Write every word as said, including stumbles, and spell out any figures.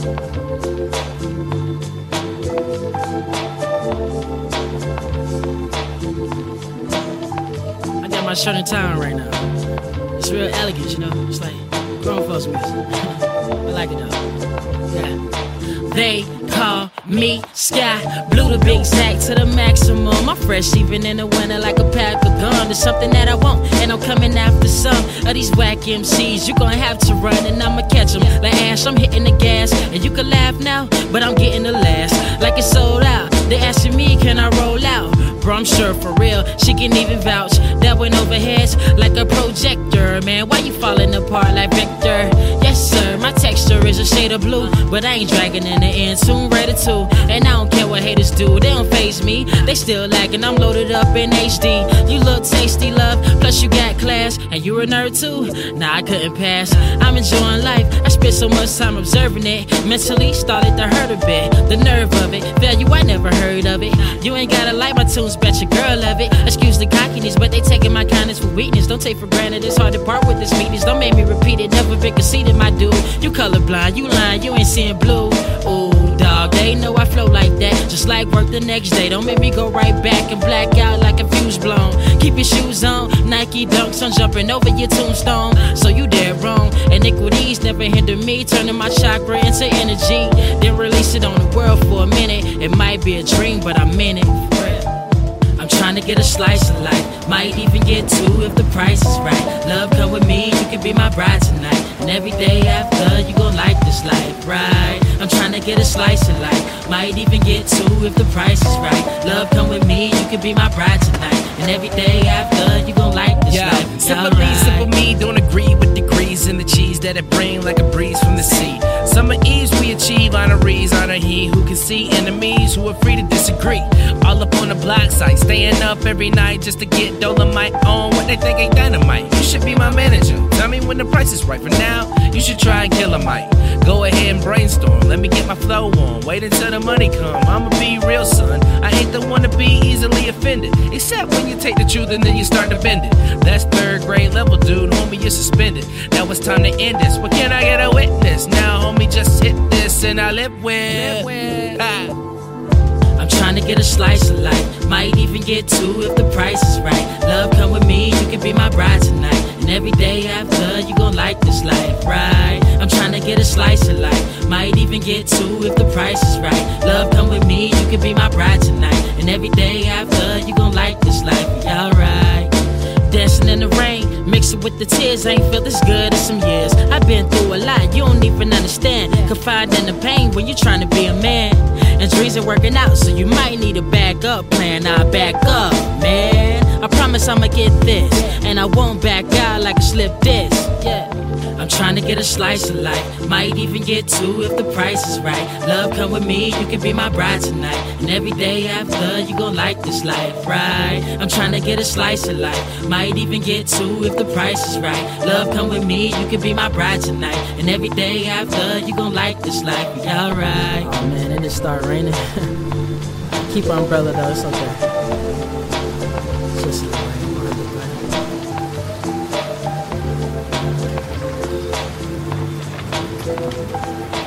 I got my shirt in town right now. It's real elegant, you know? It's like grown folks music. I like it though. Yeah. They call me Sky, blew the big sack to the maximum. I'm fresh even in the winter like a pack of gum. There's something that I want, and I'm coming after some of these whack M Cs. You gon' have to run, and I'ma catch them. Like Ash, I'm hitting the gas, and you can laugh now, but I'm getting the last. Like it's sold out, they asking me, can I roll out? Bro, I'm sure for real, she can even vouch. That went over heads like a projector. Man, why you falling apart like Victor? Yes sir, my texture is a shade of blue, but I ain't dragging in the end, soon ready to. And I don't care what haters do, they don't faze me. They still lagging, I'm loaded up in H D. You look tasty, love, plus you got class. And you a nerd too? Nah, I couldn't pass. I'm enjoying life, I spent so much time observing it. Mentally started to hurt a bit, the nerve of it. Value, I never heard of it. You ain't gotta like my tunes, bet your girl love it. Excuse the cockiness, but they taking my kindness for weakness. Don't take for granted, it's hard to part with this meekness. Don't make me repeat it, never been conceited, my dude. You colorblind, you lying, you ain't seeing blue. Ooh, dog, they know I flow like that. Just like work the next day. Don't make me go right back and black out like a fuse blown. Keep your shoes on, Nike dunks, I'm jumping over your tombstone. So you dead wrong. Iniquities never hinder me, turning my chakra into energy. Then release it on the world for a minute. It might be a dream, but I'm in it. I'm trying to get a slice of life, might even get two if the price is right. Love, come with me, you can be my bride tonight. And every day after, you gon' like this life, right? I'm trying to get a slice of life, might even get two if the price is right. Love, come with me, you can be my bride tonight. And every day after, you gon' like this yeah. life. Simple me, simple me, don't agree with degrees and the cheese that it bring like a breeze from the sea. Summer eves we achieve honorees, honor he who can see enemies who are free to disagree. All up on the block site, staying up every night just to get Dolomite on what they think ain't dynamite. You should be my manager, tell me when the price is right. For now, you should try and kill a mic. Go ahead and brainstorm, let me get my flow on. Wait until the money come, I'ma be real son. I ain't the one to be easily offended, except when you take the truth and then you start to bend it. That's third grade level, dude, homie, you're suspended. Now it's time to end this, what can I get a witness? Now homie, just hit this and I live with, live with. Ah. I'm trying to get a slice of life, might even get two if the price is right. Love, come with me, you can be my bride tonight. And every day after, you gon' like this life, right? I'm trying to get a slice of life, might even get two if the price is right. Love, come with me, you can be my bride tonight. And every day after, you gon' like this life, yeah, alright. Dancing in the rain, mix it with the tears. I ain't felt this good in some years. I've been through a lot, you don't even understand. Confide in the pain when you're trying to be a man. And dreams are working out, so you might need a backup plan. I'll back up, man. I promise I'ma get this, and I won't back out like a slip disc. Yeah. I'm trying to get a slice of life, might even get two if the price is right. Love, come with me, you can be my bride tonight. And every day after, you gon' like this life, right? I'm trying to get a slice of life, might even get two if the price is right. Love, come with me, you can be my bride tonight. And every day after, you gon' like this life, yeah, alright. Oh man, it just started raining. Keep our umbrella though, it's okay. It's just rain.